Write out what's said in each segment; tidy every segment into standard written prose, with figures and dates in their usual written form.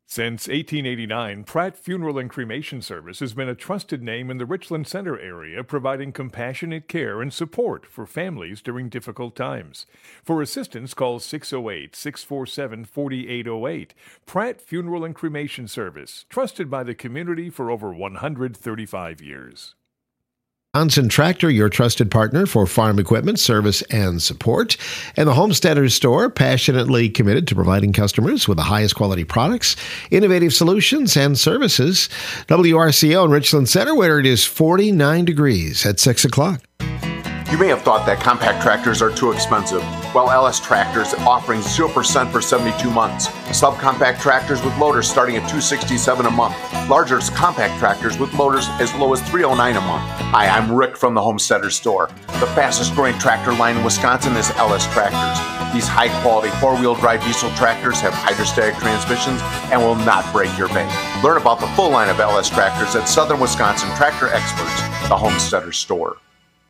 Since 1889, Pratt Funeral and Cremation Service has been a trusted name in the Richland Center area, providing compassionate care and support for families during difficult times. For assistance, call 608-647-4808. Pratt Funeral and Cremation Service, trusted by the community for over 135 years. Johnson Tractor, your trusted partner for farm equipment, service, and support. And the Homesteaders Store, passionately committed to providing customers with the highest quality products, innovative solutions, and services. WRCO in Richland Center, where it is 49 degrees at 6 o'clock. You may have thought that compact tractors are too expensive. Well, LS Tractors offering 0% for 72 months. Subcompact tractors with loaders starting at $267 a month. Larger compact tractors with loaders as low as $309 a month. Hi, I'm Rick from the Homesteaders Store. The fastest growing tractor line in Wisconsin is LS Tractors. These high quality 4-wheel drive diesel tractors have hydrostatic transmissions and will not break your bank. Learn about the full line of LS Tractors at Southern Wisconsin Tractor Experts, the Homesteaders Store.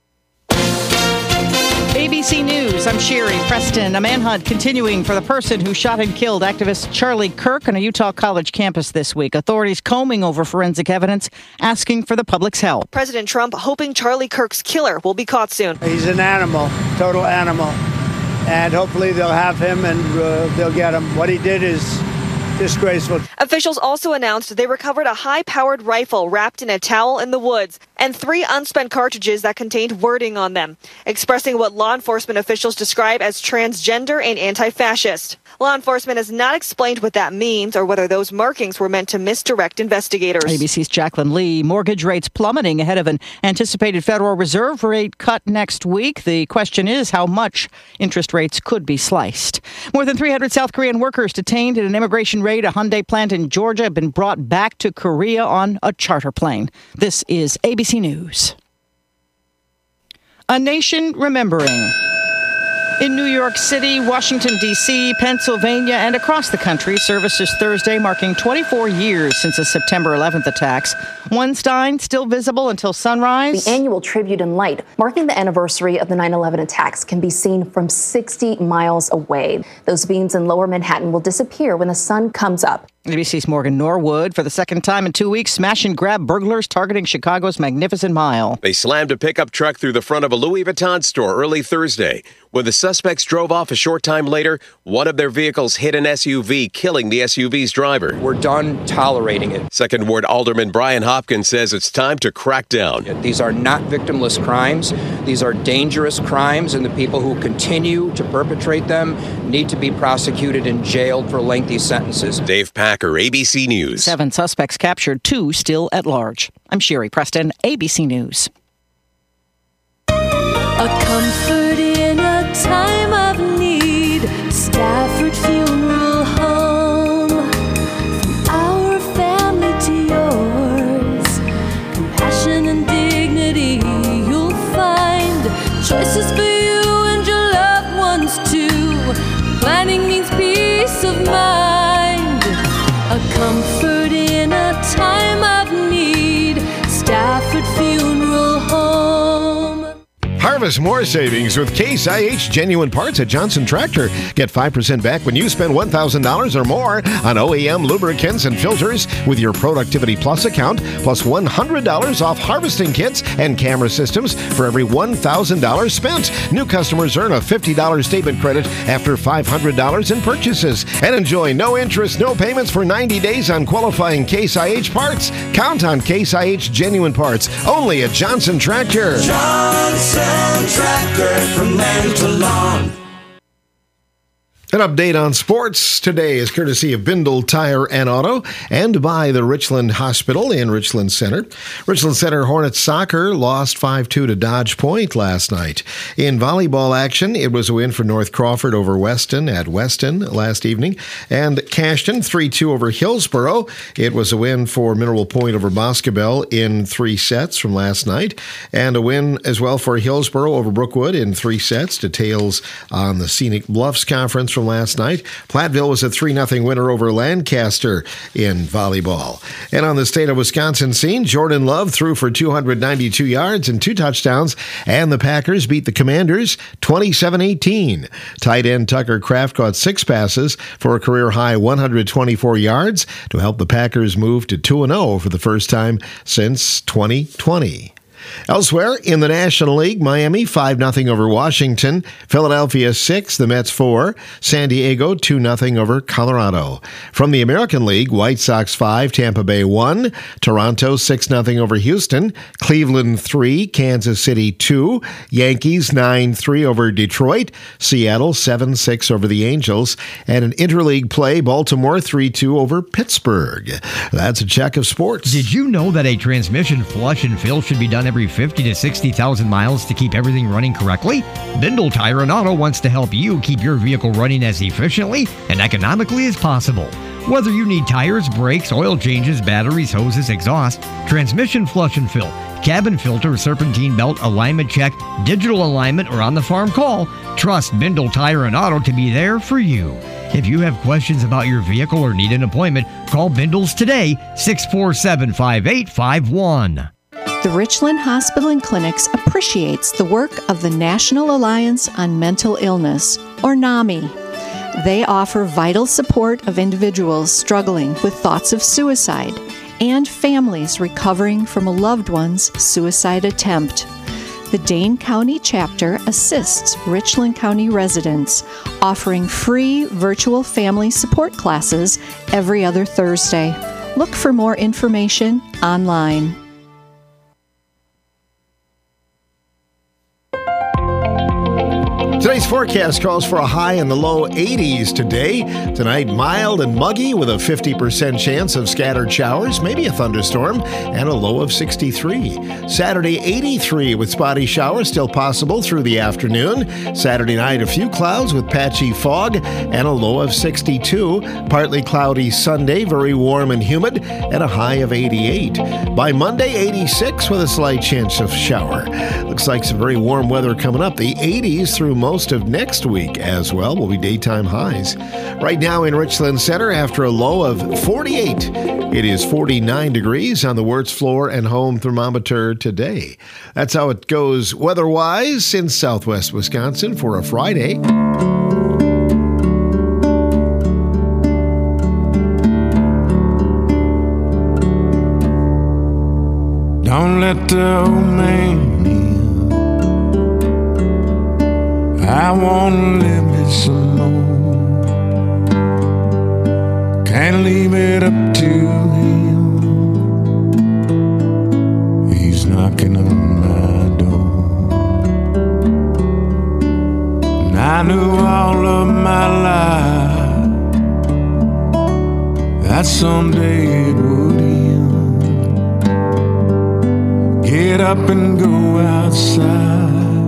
ABC News, I'm Sherry Preston. A manhunt continuing for the person who shot and killed activist Charlie Kirk on a Utah college campus this week. Authorities combing over forensic evidence, asking for the public's help. President Trump hoping Charlie Kirk's killer will be caught soon. He's an animal, total animal. And hopefully they'll have him and they'll get him. What he did is disgraceful. Officials also announced they recovered a high-powered rifle wrapped in a towel in the woods and 3 unspent cartridges that contained wording on them, expressing what law enforcement officials describe as transgender and anti-fascist. Law enforcement has not explained what that means or whether those markings were meant to misdirect investigators. ABC's Jacqueline Lee. Mortgage rates plummeting ahead of an anticipated Federal Reserve rate cut next week. The question is how much interest rates could be sliced. More than 300 South Korean workers detained in an immigration raid. A Hyundai plant in Georgia have been brought back to Korea on a charter plane. This is ABC News. A nation remembering. In New York City, Washington, D.C., Pennsylvania, and across the country, services Thursday marking 24 years since the September 11th attacks. One stein still visible until sunrise. The annual tribute in light, marking the anniversary of the 9/11 attacks, can be seen from 60 miles away. Those beams in lower Manhattan will disappear when the sun comes up. ABC's Morgan Norwood. For the second time in 2 weeks, smash and grab burglars targeting Chicago's Magnificent Mile. They slammed a pickup truck through the front of a Louis Vuitton store early Thursday. When the suspects drove off a short time later, one of their vehicles hit an SUV, killing the SUV's driver. We're done tolerating it. Second Ward Alderman Brian Hopkins says it's time to crack down. These are not victimless crimes. These are dangerous crimes, and the people who continue to perpetrate them need to be prosecuted and jailed for lengthy sentences. Dave Packer, ABC News. 7 suspects captured, 2 still at large. I'm Sherry Preston, ABC News. A comfort in a time of need. Stafford Funeral Home. From our family to yours. Compassion and dignity you'll find. Choices for you and your loved ones too. Planning means peace of mind. A comfort in a time of need. Stafford Funeral Home. Harvest more savings with Case IH Genuine Parts at Johnson Tractor. Get 5% back when you spend $1,000 or more on OEM lubricants and filters with your Productivity Plus account, plus $100 off harvesting kits and camera systems for every $1,000 spent. New customers earn a $50 statement credit after $500 in purchases. And enjoy no interest, no payments for 90 days on qualifying Case IH parts. Count on Case IH Genuine Parts, only at Johnson Tractor. Johnson Tractor, from land to lawn. An update on sports today is courtesy of Bindle Tire and Auto and by the Richland Hospital in Richland Center. Richland Center Hornets soccer lost 5-2 to Dodge Point last night. In volleyball action, it was a win for North Crawford over Weston at Weston last evening. And Cashton 3-2 over Hillsboro. It was a win for Mineral Point over Boscobel in 3 sets from last night. And a win as well for Hillsboro over Brookwood in 3 sets. Details on the Scenic Bluffs Conference from last night. Platteville was a 3-0 winner over Lancaster in volleyball. And on the state of Wisconsin scene, Jordan Love threw for 292 yards and 2 touchdowns, and the Packers beat the Commanders 27-18. Tight end Tucker Kraft caught 6 passes for a career-high 124 yards to help the Packers move to 2-0 for the first time since 2020. Elsewhere, in the National League, Miami 5-0 over Washington, Philadelphia 6, the Mets 4, San Diego 2-0 over Colorado. From the American League, White Sox 5, Tampa Bay 1, Toronto 6-0 over Houston, Cleveland 3, Kansas City 2, Yankees 9-3 over Detroit, Seattle 7-6 over the Angels, and in interleague play, Baltimore 3-2 over Pittsburgh. That's a check of sports. Did you know that a transmission flush and fill should be done every 50 to 60,000 miles to keep everything running correctly? Bindle Tire and Auto wants to help you keep your vehicle running as efficiently and economically as possible. Whether you need tires, brakes, oil changes, batteries, hoses, exhaust, transmission flush and fill, cabin filter, serpentine belt, alignment check, digital alignment, or on-the-farm call, trust Bindle Tire and Auto to be there for you. If you have questions about your vehicle or need an appointment, call Bindles today, 647-5851. The Richland Hospital and Clinics appreciates the work of the National Alliance on Mental Illness, or NAMI. They offer vital support of individuals struggling with thoughts of suicide and families recovering from a loved one's suicide attempt. The Dane County chapter assists Richland County residents, offering free virtual family support classes every other Thursday. Look for more information online. Today's forecast calls for a high in the low 80s today. Tonight, mild and muggy with a 50% chance of scattered showers, maybe a thunderstorm, and a low of 63. Saturday, 83 with spotty showers still possible through the afternoon. Saturday night, a few clouds with patchy fog and a low of 62. Partly cloudy Sunday, very warm and humid, and a high of 88. By Monday, 86 with a slight chance of shower. Looks like some very warm weather coming up. The 80s through most of next week as well will be daytime highs. Right now in Richland Center, after a low of 48, it is 49 degrees on the Wirtz floor and home thermometer today. That's how it goes weather-wise in southwest Wisconsin for a Friday. Don't let the old man in. I wanna live it some more. Can't leave it up to him. He's knocking on my door. And I knew all of my life that someday it would end. Get up and go outside.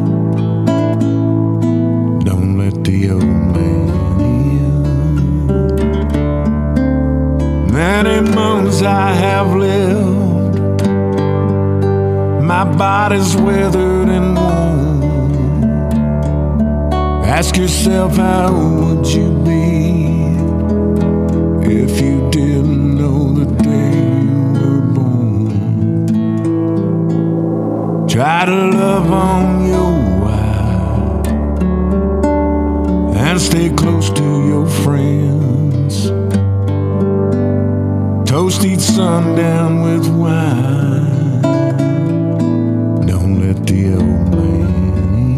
The old man in. Many months I have lived. My body's withered and worn. Ask yourself, how would you be if you didn't know the day you were born? Try to love on your and stay close to your friends. Toast each sundown with wine. Don't let the old man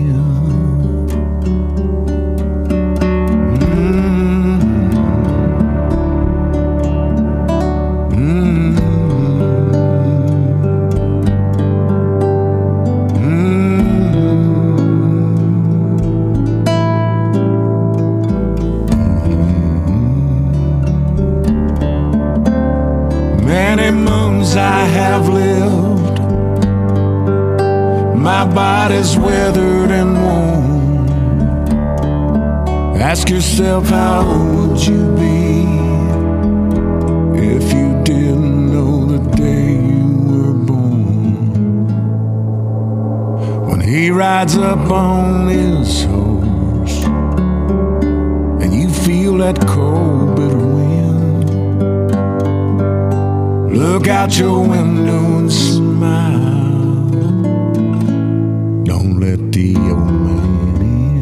I have lived. My body's weathered and worn. Ask yourself, how would you be if you didn't know the day you were born? When he rides up on his horse and you feel that cold, bitter wind. Look out your window and smile. Don't let the old man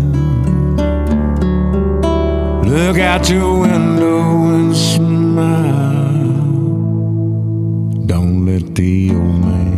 in. Look out your window and smile. Don't let the old man in.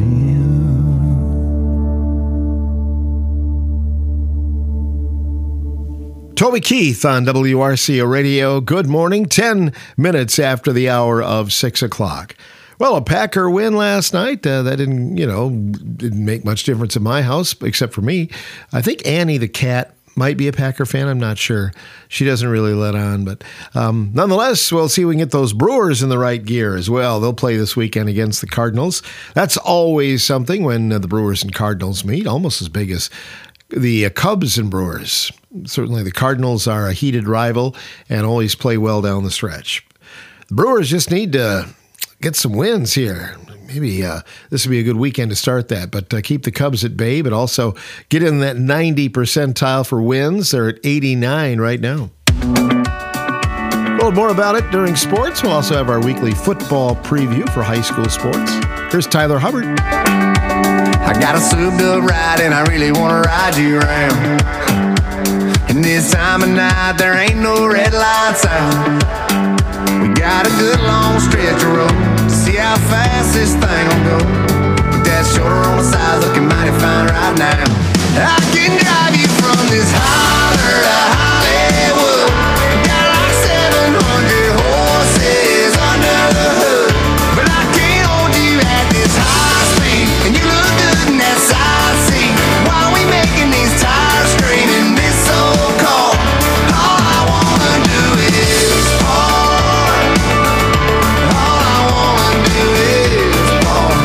Toby Keith on WRCO Radio. Good morning, 10 minutes after the hour of 6 o'clock. Well, a Packer win last night. That didn't make much difference in my house, except for me. I think Annie the cat might be a Packer fan. I'm not sure. She doesn't really let on. But nonetheless, we'll see if we can get those Brewers in the right gear as well. They'll play this weekend against the Cardinals. That's always something when the Brewers and Cardinals meet, almost as big as the Cubs and Brewers. Certainly the Cardinals are a heated rival and always play well down the stretch. The Brewers just need to get some wins here. Maybe this would be a good weekend to start that, but keep the Cubs at bay, but also get in that 90 percentile for wins. They're at 89 right now. A little more about it during sports. We'll also have our weekly football preview for high school sports. Here's Tyler Hubbard. I got a Subaru ride and I really want to ride you around. And this time of night there ain't no red lights out. We got a good long stretch of road to see how fast this thing will go. With that shoulder on the side looking mighty fine right now. I can drive you from this holler to Hollywood. Got like 700 horses under the hood. But I can't hold you at this high speed. And you look good in that side seat. While we making these tires straight in this old car. All I wanna do is park. All I wanna do is park.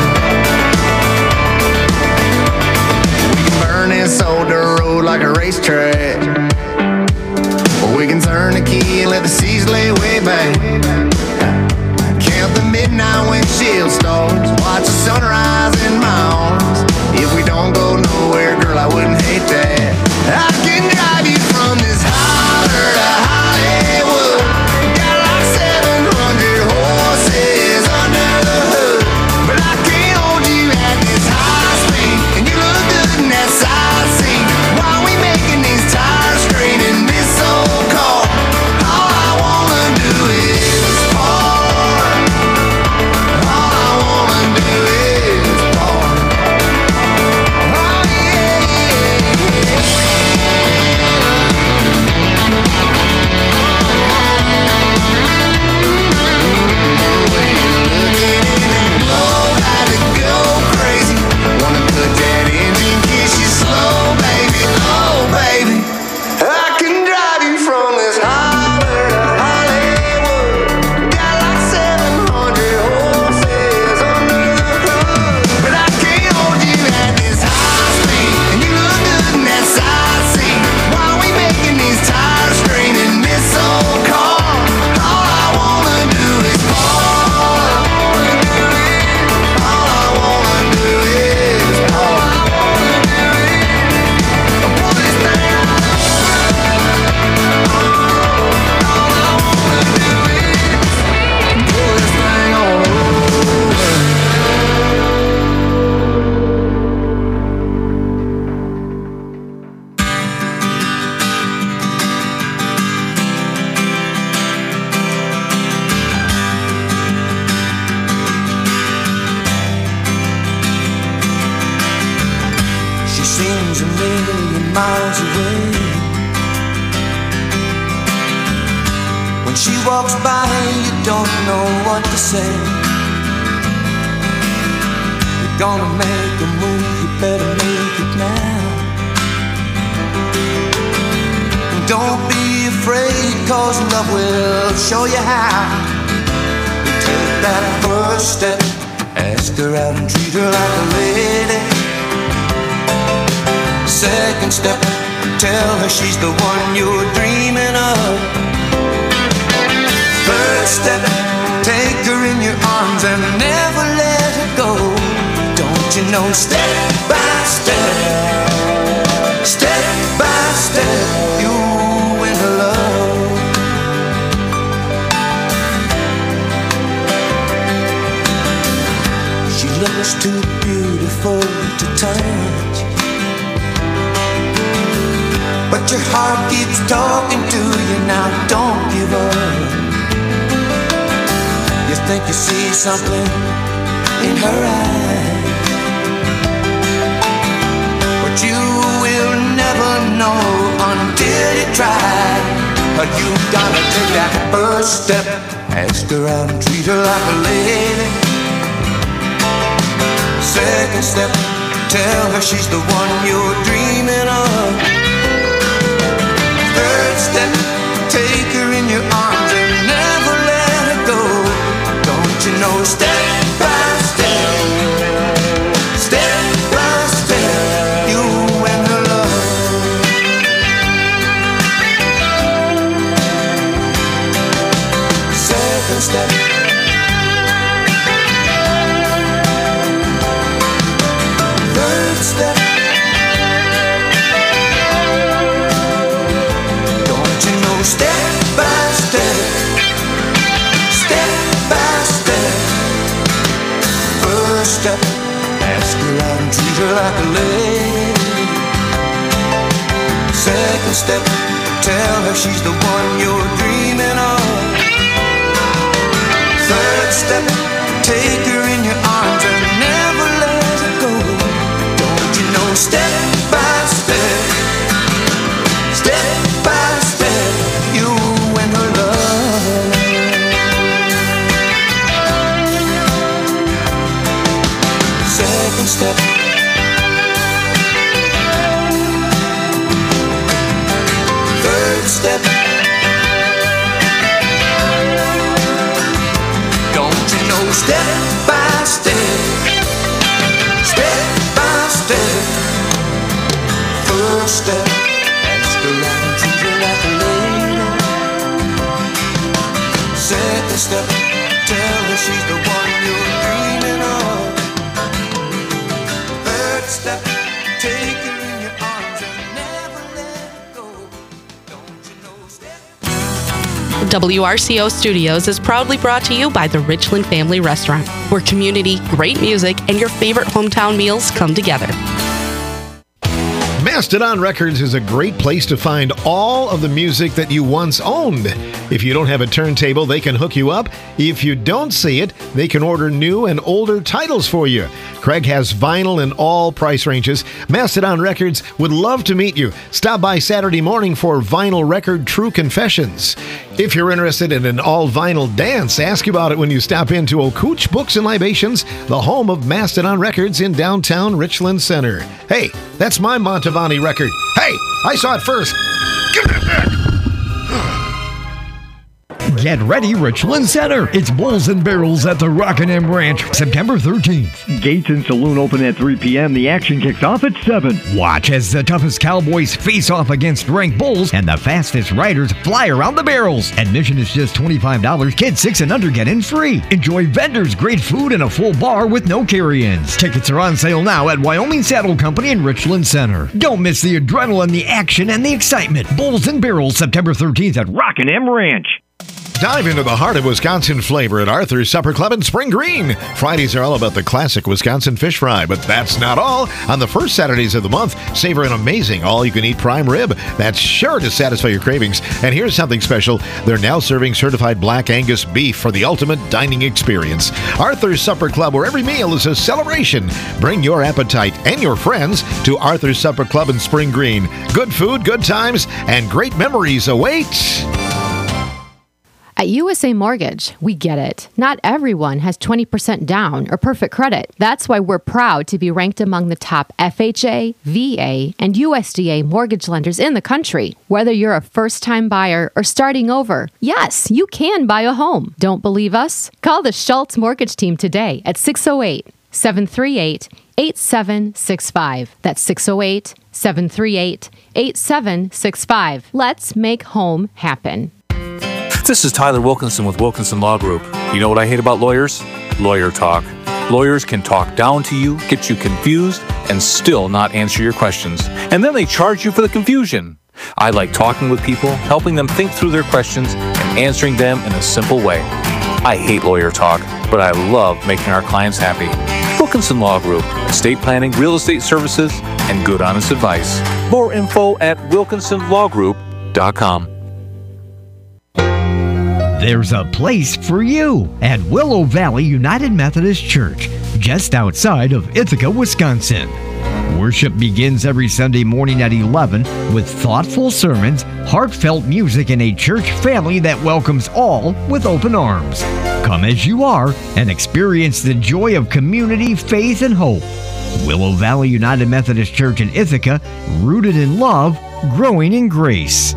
We can burn this old dirt road like a racetrack, or we can turn the key and let the seas lay way back. Count the midnight windshield stars, watch the sunrise in my arms. If we don't go nowhere, girl, I wouldn't hate that. I can drive you from this holler to Hollywood. Got like 700 horses under the hood. But I can't hold you at this high speed. And you look good in that side seat. While we making these tires straight in this old car. All I wanna do is park. All I wanna do is park. Oh yeah, blow, had to go crazy. Wanna cut that engine, kiss you slow, baby. Oh, baby, I can drive you from this holler to Hollywood. Got like 700 horses under the hood. But I can't hold you at this high speed. And you look good in that side seat. While we making these tires straight in this old car. All I wanna do is park. All I wanna do is park. Pull this thing out. All I wanna do is pull this thing all over. She seems a million miles away. When she walks by, you don't know what to say. You're gonna make a move, you better make it now. And don't be afraid, cause love will show you how. You take that first step, ask her out and treat her like a lady. Second step, tell her she's the one you're dreaming of. Third step, take her in your arms and never let her go. Don't you know, step by step, step by step, you win her love. She's too beautiful to touch, but your heart keeps talking to you now. Don't give up. You think you see something in her eyes, but you will never know until you try. But you gotta take that first step, ask her out and treat her like a lady. Second step, tell her she's the one you're dreaming of. Third step, take her in your arms and never let her go. Don't you know, step by step, step by step, you and her love. Second step, third step, don't you know, step by step, step by step. First step, ask her out and treat her like a lady. Second step, tell her she's the one you're dreaming of. Third step, take her in your arms and never let her go. Don't you know, step by step, step by step, you and her love. Second step, third step, don't you know, step by step, step by step. First step, ask her out and treat her like a lady. Second step, tell her she's the one you're dreaming of. Third step, take her in your arms and never let her go. Don't you know, step. WRCO Studios is proudly brought to you by the Richland Family Restaurant, where community, great music, and your favorite hometown meals come together. Mastodon Records is a great place to find all of the music that you once owned. If you don't have a turntable, they can hook you up. If you don't see it, they can order new and older titles for you. Craig has vinyl in all price ranges. Mastodon Records would love to meet you. Stop by Saturday morning for Vinyl Record True Confessions. If you're interested in an all-vinyl dance, ask about it when you stop into Okooch Books and Libations, the home of Mastodon Records in downtown Richland Center. Hey, that's my Montavani record. Hey, I saw it first. Give that back. Get ready, Richland Center. It's Bulls and Barrels at the Rockin' M Ranch, September 13th. Gates and Saloon open at 3 p.m. The action kicks off at 7. Watch as the toughest Cowboys face off against ranked Bulls and the fastest riders fly around the barrels. Admission is just $25. Kids 6 and under get in free. Enjoy vendors, great food, and a full bar with no carry-ins. Tickets are on sale now at Wyoming Saddle Company in Richland Center. Don't miss the adrenaline, the action, and the excitement. Bulls and Barrels, September 13th at Rockin' M Ranch. Dive into the heart of Wisconsin flavor at Arthur's Supper Club in Spring Green. Fridays are all about the classic Wisconsin fish fry, but that's not all. On the first Saturdays of the month, savor an amazing all-you-can-eat prime rib. That's sure to satisfy your cravings. And here's something special. They're now serving certified Black Angus beef for the ultimate dining experience. Arthur's Supper Club, where every meal is a celebration. Bring your appetite and your friends to Arthur's Supper Club in Spring Green. Good food, good times, and great memories await. At USA Mortgage, we get it. Not everyone has 20% down or perfect credit. That's why we're proud to be ranked among the top FHA, VA, and USDA mortgage lenders in the country. Whether you're a first-time buyer or starting over, yes, you can buy a home. Don't believe us? Call the Schultz Mortgage Team today at 608-738-8765. That's 608-738-8765. Let's make home happen. This is Tyler Wilkinson with Wilkinson Law Group. You know what I hate about lawyers? Lawyer talk. Lawyers can talk down to you, get you confused, and still not answer your questions. And then they charge you for the confusion. I like talking with people, helping them think through their questions, and answering them in a simple way. I hate lawyer talk, but I love making our clients happy. Wilkinson Law Group, estate planning, real estate services, and good honest advice. More info at wilkinsonlawgroup.com. There's a place for you at Willow Valley United Methodist Church, just outside of Ithaca, Wisconsin. Worship begins every Sunday morning at 11 with thoughtful sermons, heartfelt music, and a church family that welcomes all with open arms. Come as you are and experience the joy of community, faith, and hope. Willow Valley United Methodist Church in Ithaca, rooted in love, growing in grace.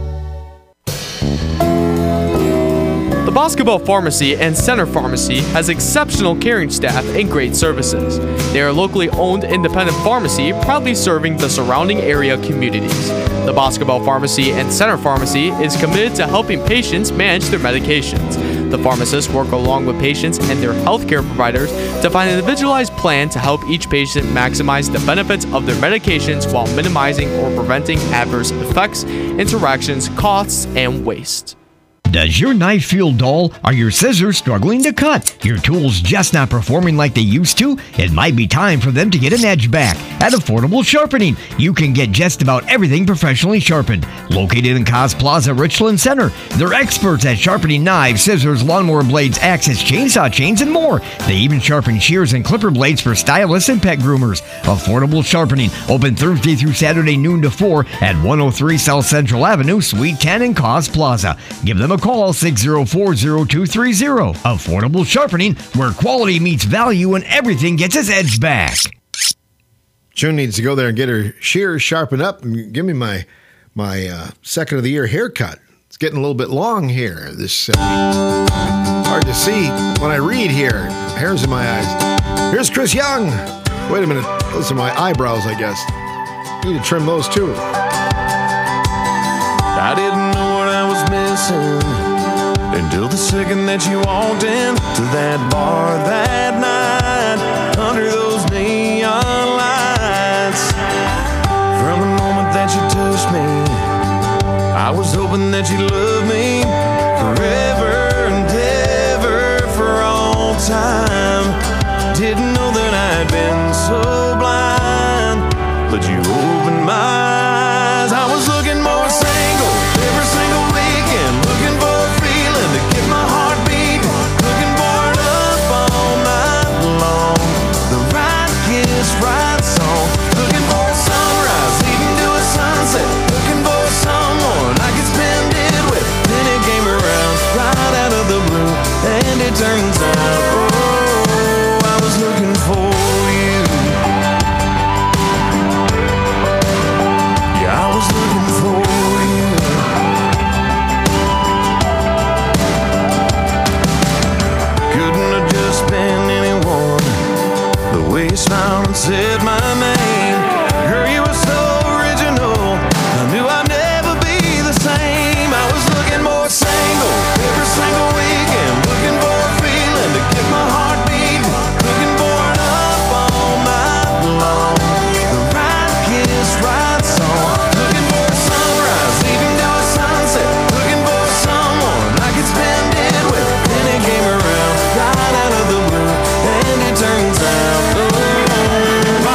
The Boscobel Pharmacy and Center Pharmacy has exceptional caring staff and great services. They are a locally owned independent pharmacy proudly serving the surrounding area communities. The Boscobel Pharmacy and Center Pharmacy is committed to helping patients manage their medications. The pharmacists work along with patients and their healthcare providers to find an individualized plan to help each patient maximize the benefits of their medications while minimizing or preventing adverse effects, interactions, costs, and waste. Does your knife feel dull? Are your scissors struggling to cut? Your tools just not performing like they used to? It might be time for them to get an edge back. At Affordable Sharpening, you can get just about everything professionally sharpened. Located in Cos Plaza, Richland Center, they're experts at sharpening knives, scissors, lawnmower blades, axes, chainsaw chains, and more. They even sharpen shears and clipper blades for stylists and pet groomers. Affordable Sharpening, open Thursday through Saturday noon to 4 at 103 South Central Avenue, Suite 10 in Cos Plaza. Give them a call, 604-0230. Affordable Sharpening, where quality meets value and everything gets its edge back. June needs to go there and get her shears sharpened up and give me my second of the year haircut. It's getting a little bit long here. This hard to see when I read here. Hairs in my eyes. Here's Chris Young. Wait a minute. Those are my eyebrows, I guess. Need to trim those too. I didn't know what I was missing until the second that you walked in to that bar that night under those neon lights. From the moment that you touched me, I was hoping that you'd love me forever and ever for all time. Didn't know that I'd been so blind, but you opened my eyes. I was looking more single every single weekend, looking for a feeling to get my heart beating, looking for it up all night long. The right kiss, right song, looking for a sunrise, even to a sunset, looking for someone I could spend it with. Then it came around right out of the blue, and it turns out, oh, I was looking for you. Yeah, I was looking for you. Couldn't have just been anyone. The way you smiled and said my name, girl, you were so original. I knew I'd never be the same. I was looking more single every single weekend, looking for a feeling to get my heart beating, looking for it up all night long. The right kiss, right song, looking for a sunrise, even to a sunset, looking for someone I could spend it with. Then it came around right out of the blue, and it turns out, oh, I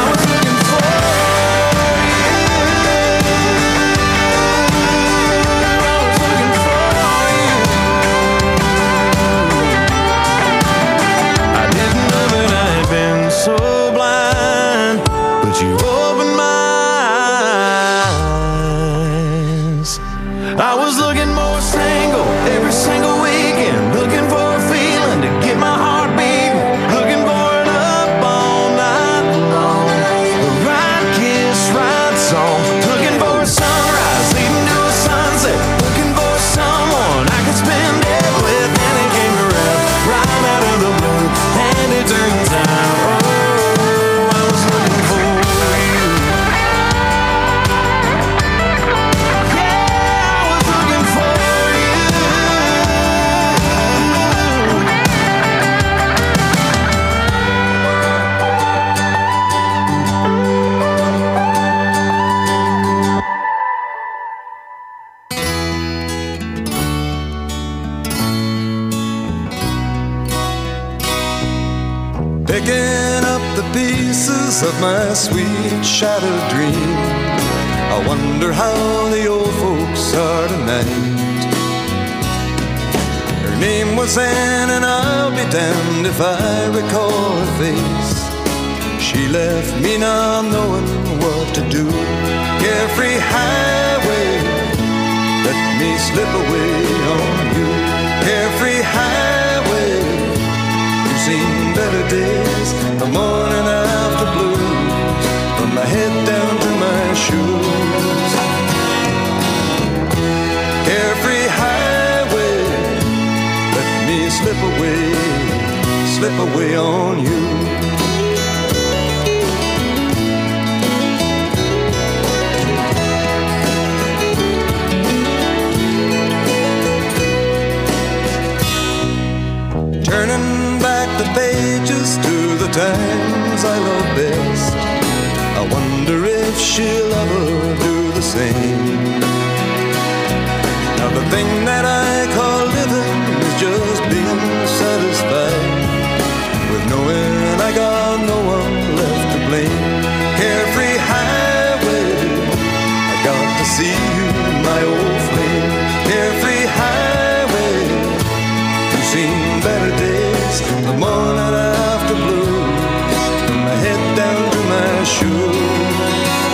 picking up the pieces of my sweet shattered dream. I wonder how the old folks are tonight. Her name was Anne, and I'll be damned if I recall her face. She left me not knowing what to do. Carefree highway, let me slip away on you. Carefree highway, you've seen better days, the morning after blues, from my head down to my shoes. Carefree highway, let me slip away on you. Turning back the pages to the times I love best, I wonder if she'll ever do the same. Now the thing that I call living is just being satisfied with knowing I got no one left to blame. Carefree highway, I got to see you, my old flame. Carefree highway, you've seen better days, the morning after blues, from my head down to my shoes.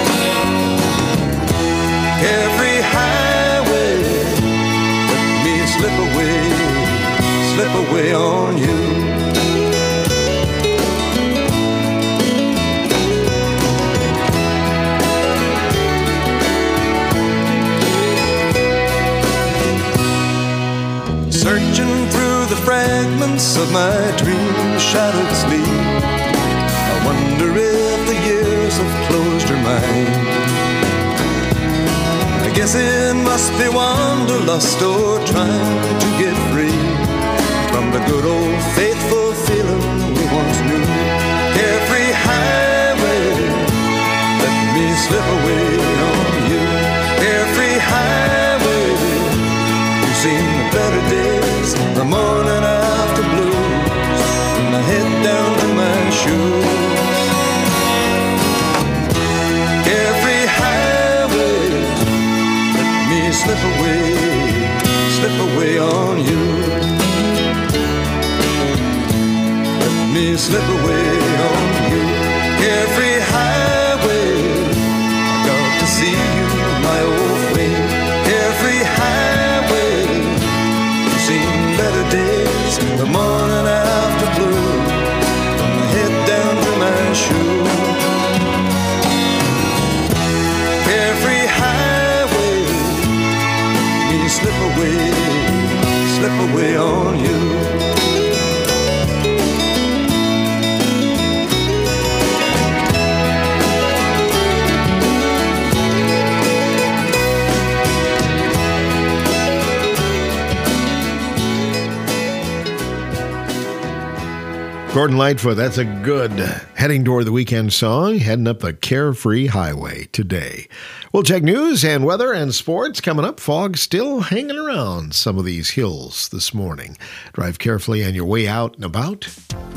Carefree highway, let me slip away on you. Searching through the fragments of my dream-shattered sleep, I wonder if the years have closed her mind. I guess it must be wanderlust or trying to get free from the good old faithful feeling we once knew. Carefree highway, let me slip away on you. Carefree highway, you've seen the better days, the morning after blues, from my head down to my shoes. Carefree highway, let me slip away on you. Let me slip away on you. Carefree highway, I got to see you, my old flame. Carefree highway, you've seen better days, the morning after blue, from my head down to my shoes. Carefree highway, let me slip away on you. Gordon Lightfoot, that's a good heading toward the weekend song, heading up the Carefree Highway today. We'll check news and weather and sports coming up. Fog still hanging around some of these hills this morning. Drive carefully on your way out and about.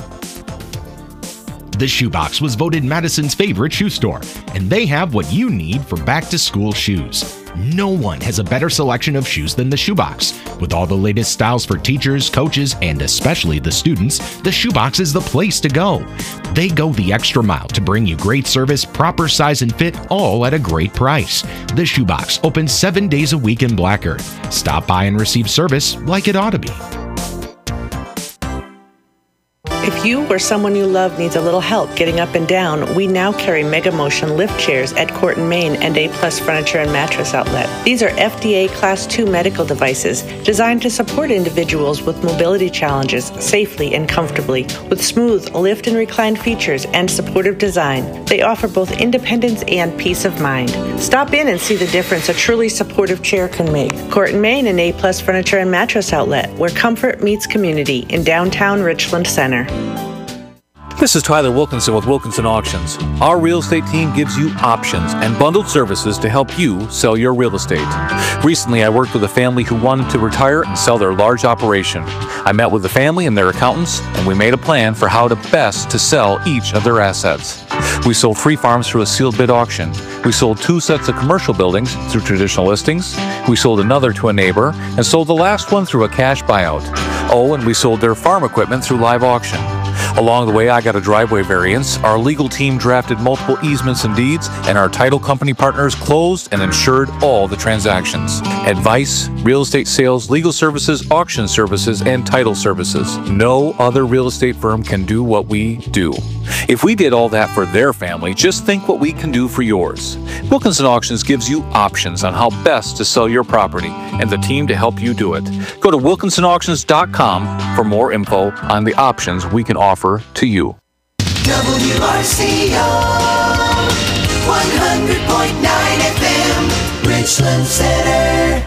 The Shoebox was voted Madison's favorite shoe store, and they have what you need for back-to-school shoes. No one has a better selection of shoes than the Shoebox. With all the latest styles for teachers, coaches, and especially the students, the Shoebox is the place to go. They go the extra mile to bring you great service, proper size and fit, all at a great price. The Shoebox opens 7 days a week in Black Earth. Stop by and receive service like it ought to be. If you or someone you love needs a little help getting up and down, we now carry Mega Motion lift chairs at Court and Main and A+ Furniture and Mattress Outlet. These are FDA Class II medical devices designed to support individuals with mobility challenges safely and comfortably. With smooth lift and recline features and supportive design, they offer both independence and peace of mind. Stop in and see the difference a truly supportive chair can make. Court and Main and A+ Furniture and Mattress Outlet, where comfort meets community in downtown Richland Center. This is Tyler Wilkinson with Wilkinson Auctions. Our real estate team gives you options and bundled services to help you sell your real estate. Recently, I worked with a family who wanted to retire and sell their large operation. I met with the family and their accountants, and we made a plan for how to best to sell each of their assets. We sold 3 farms through a sealed bid auction. We sold 2 sets of commercial buildings through traditional listings. We sold another to a neighbor and sold the last one through a cash buyout. Oh, and we sold their farm equipment through live auction. Along the way, I got a driveway variance, our legal team drafted multiple easements and deeds, and our title company partners closed and insured all the transactions. Advice, real estate sales, legal services, auction services, and title services. No other real estate firm can do what we do. If we did all that for their family, just think what we can do for yours. Wilkinson Auctions gives you options on how best to sell your property and the team to help you do it. Go to wilkinsonauctions.com for more info on the options we can offer to you. WRCO 100.9 FM, Richland Center.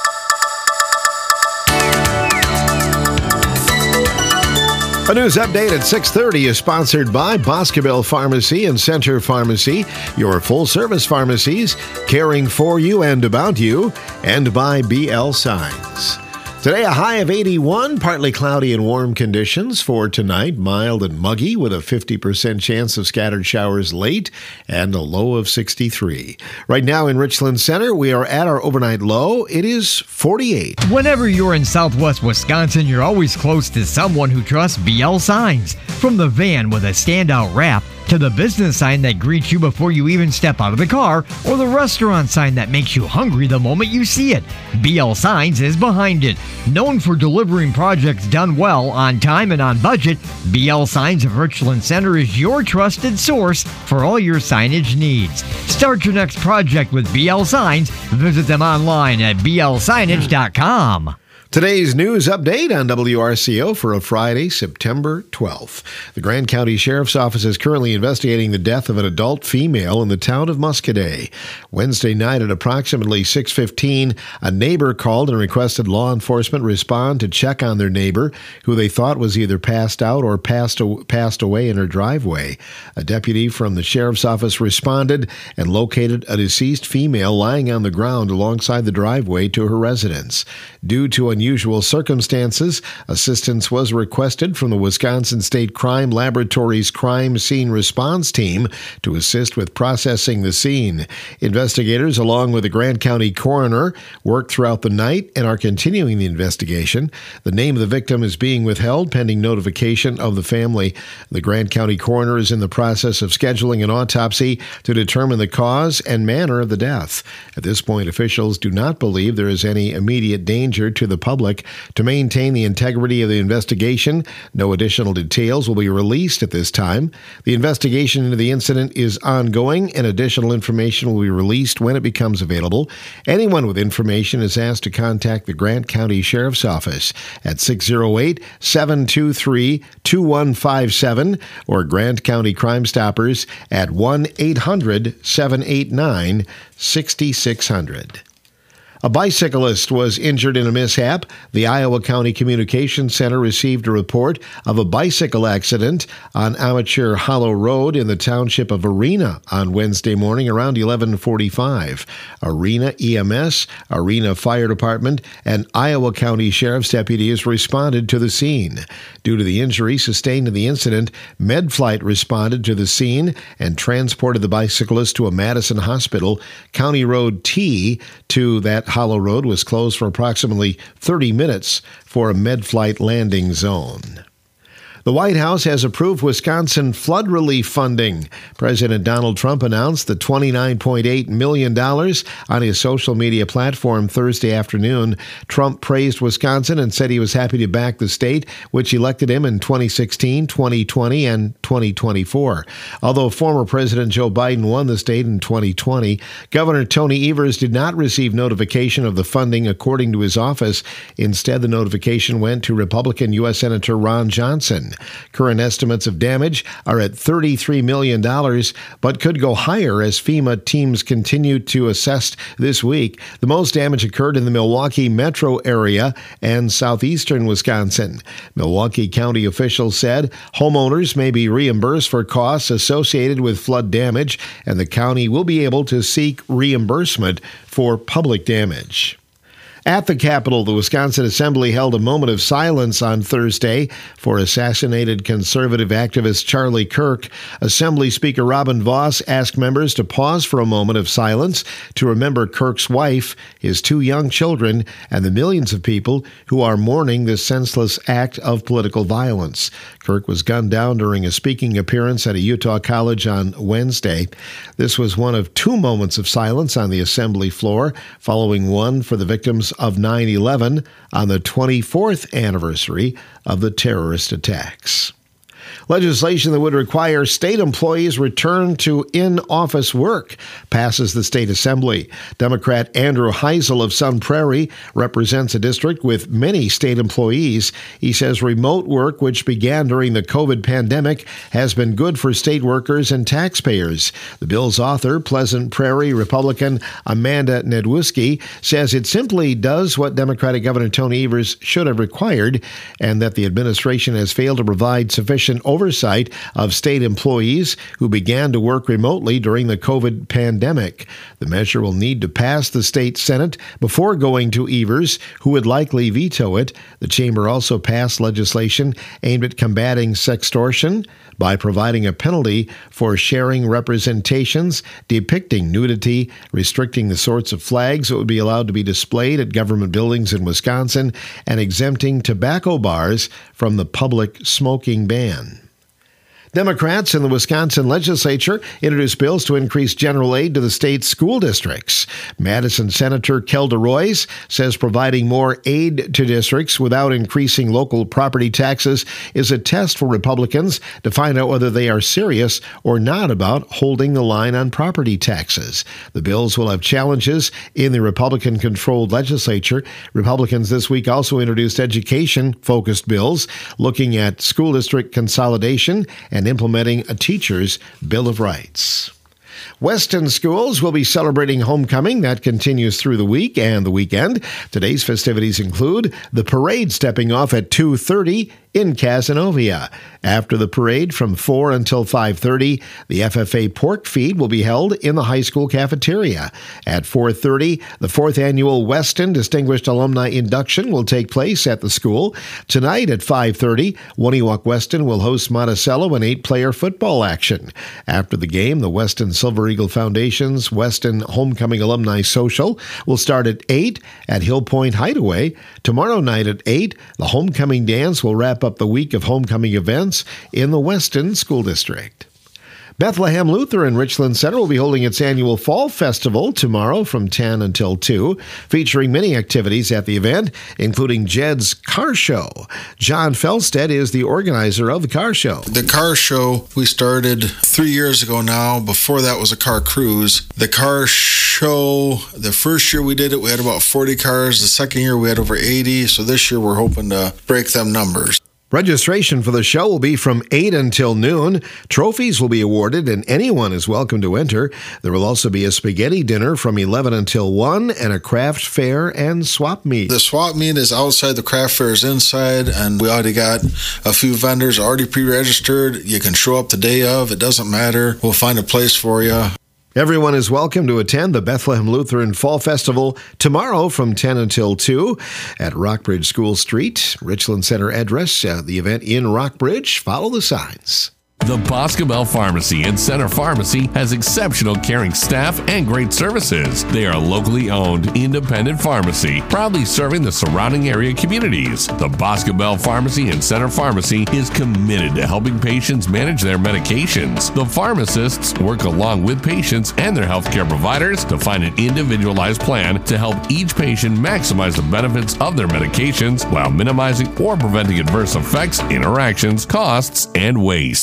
A news update at 6:30 is sponsored by Boscobel Pharmacy and Center Pharmacy, your full-service pharmacies, caring for you and about you, and by BL Signs. Today, a high of 81, partly cloudy and warm conditions. For tonight, mild and muggy with a 50% chance of scattered showers late and a low of 63. Right now in Richland Center, we are at our overnight low. It is 48. Whenever you're in Southwest Wisconsin, you're always close to someone who trusts BL Signs. From the van with a standout wrap to the business sign that greets you before you even step out of the car, or the restaurant sign that makes you hungry the moment you see it, BL Signs is behind it. Known for delivering projects done well, on time, and on budget, BL Signs of Richland Center is your trusted source for all your signage needs. Start your next project with BL Signs. Visit them online at blsignage.com. Today's news update on WRCO for a Friday, September 12th. The Grand County Sheriff's Office is currently investigating the death of an adult female in the town of Muscoda. Wednesday night at approximately 6:15, a neighbor called and requested law enforcement respond to check on their neighbor, who they thought was either passed out or passed away in her driveway. A deputy from the Sheriff's Office responded and located a deceased female lying on the ground alongside the driveway to her residence. Due to unusual circumstances, assistance was requested from the Wisconsin State Crime Laboratory's Crime Scene Response Team to assist with processing the scene. Investigators, along with the Grant County Coroner, worked throughout the night and are continuing the investigation. The name of the victim is being withheld pending notification of the family. The Grant County Coroner is in the process of scheduling an autopsy to determine the cause and manner of the death. At this point, officials do not believe there is any immediate danger to the public. To maintain the integrity of the investigation, no additional details will be released at this time. The investigation into the incident is ongoing, and additional information will be released when it becomes available. Anyone with information is asked to contact the Grant County Sheriff's Office at 608-723-2157 or Grant County Crime Stoppers at 1-800-789-6600. A bicyclist was injured in a mishap. The Iowa County Communications Center received a report of a bicycle accident on Amateur Hollow Road in the township of Arena on Wednesday morning around 11:45. Arena EMS, Arena Fire Department, and Iowa County Sheriff's deputies responded to the scene. Due to the injury sustained in the incident, MedFlight responded to the scene and transported the bicyclist to a Madison hospital. County Road T to that Hollow Road was closed for approximately 30 minutes for a MedFlight landing zone. The White House has approved Wisconsin flood relief funding. President Donald Trump announced the $29.8 million on his social media platform Thursday afternoon. Trump praised Wisconsin and said he was happy to back the state, which elected him in 2016, 2020, and 2024. Although former President Joe Biden won the state in 2020, Governor Tony Evers did not receive notification of the funding, according to his office. Instead, the notification went to Republican U.S. Senator Ron Johnson. Current estimates of damage are at $33 million, but could go higher as FEMA teams continue to assess this week. The most damage occurred in the Milwaukee metro area and southeastern Wisconsin. Milwaukee County officials said homeowners may be reimbursed for costs associated with flood damage, and the county will be able to seek reimbursement for public damage. At the Capitol, the Wisconsin Assembly held a moment of silence on Thursday for assassinated conservative activist Charlie Kirk. Assembly Speaker Robin Vos asked members to pause for a moment of silence to remember Kirk's wife, his 2 young children, and the millions of people who are mourning this senseless act of political violence. Kirk was gunned down during a speaking appearance at a Utah college on Wednesday. This was one of 2 moments of silence on the Assembly floor, following one for the victims of 9/11 on the 24th anniversary of the terrorist attacks. Legislation that would require state employees return to in-office work passes the state assembly. Democrat Andrew Heisel of Sun Prairie represents a district with many state employees. He says remote work, which began during the COVID pandemic, has been good for state workers and taxpayers. The bill's author, Pleasant Prairie Republican Amanda Nedwiski, says it simply does what Democratic Governor Tony Evers should have required, and that the administration has failed to provide sufficient oversight of state employees who began to work remotely during the COVID pandemic. The measure will need to pass the state Senate before going to Evers, who would likely veto it. The chamber also passed legislation aimed at combating sextortion by providing a penalty for sharing representations depicting nudity, restricting the sorts of flags that would be allowed to be displayed at government buildings in Wisconsin, and exempting tobacco bars from the public smoking ban. Democrats in the Wisconsin legislature introduced bills to increase general aid to the state's school districts. Madison Senator Kelda Roys says providing more aid to districts without increasing local property taxes is a test for Republicans to find out whether they are serious or not about holding the line on property taxes. The bills will have challenges in the Republican-controlled legislature. Republicans this week also introduced education-focused bills looking at school district consolidation and implementing a teacher's Bill of Rights. Weston schools will be celebrating homecoming. That continues through the week and the weekend. Today's festivities include the parade stepping off at 2:30 in Cazenovia. After the parade from 4 until 5:30, the FFA pork feed will be held in the high school cafeteria. At 4:30, the 4th annual Weston Distinguished Alumni Induction will take place at the school. Tonight at 5:30, Wonewoc Weston will host Monticello in 8-player football action. After the game, the Weston Silver Eagle Foundation's Weston Homecoming Alumni Social will start at 8 at Hill Point Hideaway. Tomorrow night at 8, the Homecoming Dance will wrap up the week of homecoming events in the Weston School District. Bethlehem Lutheran Richland Center will be holding its annual Fall Festival tomorrow from 10 until 2, featuring many activities at the event, including Jed's Car Show. John Felstead is the organizer of the car show. The car show we started 3 years ago now. Before that was a car cruise. The car show, the first year we did it, we had about 40 cars. The second year we had over 80. So this year we're hoping to break them numbers. Registration for the show will be from 8 until noon. Trophies will be awarded, and anyone is welcome to enter. There will also be a spaghetti dinner from 11 until 1 and a craft fair and swap meet. The swap meet is outside, the craft fair is inside, and we already got a few vendors already pre-registered. You can show up the day of. It doesn't matter. We'll find a place for you. Everyone is welcome to attend the Bethlehem Lutheran Fall Festival tomorrow from 10 until 2 at Rockbridge School Street. Richland Center address, the event in Rockbridge. Follow the signs. The Boscobel Pharmacy and Center Pharmacy has exceptional caring staff and great services. They are a locally owned, independent pharmacy, proudly serving the surrounding area communities. The Boscobel Pharmacy and Center Pharmacy is committed to helping patients manage their medications. The pharmacists work along with patients and their healthcare providers to find an individualized plan to help each patient maximize the benefits of their medications while minimizing or preventing adverse effects, interactions, costs, and waste.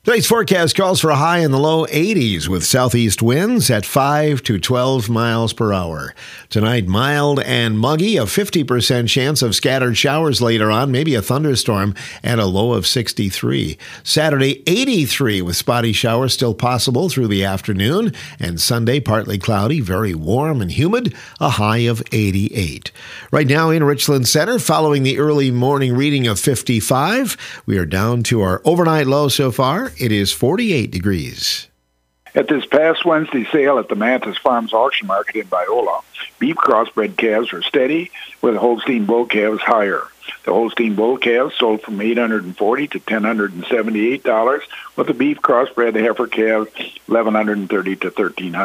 Today's forecast calls for a high in the low 80s with southeast winds at 5 to 12 miles per hour. Tonight, mild and muggy, a 50% chance of scattered showers later on, maybe a thunderstorm, and a low of 63. Saturday, 83 with spotty showers still possible through the afternoon. And Sunday, partly cloudy, very warm and humid, a high of 88. Right now in Richland Center, following the early morning reading of 55, we are down to our overnight low so far. It is 48 degrees. At this past Wednesday sale at the Mathis Farms Auction Market in Biola, beef crossbred calves were steady, with Holstein bull calves higher. The Holstein bull calves sold from $840 to $1,078, with the beef crossbred heifer calves $1,130 to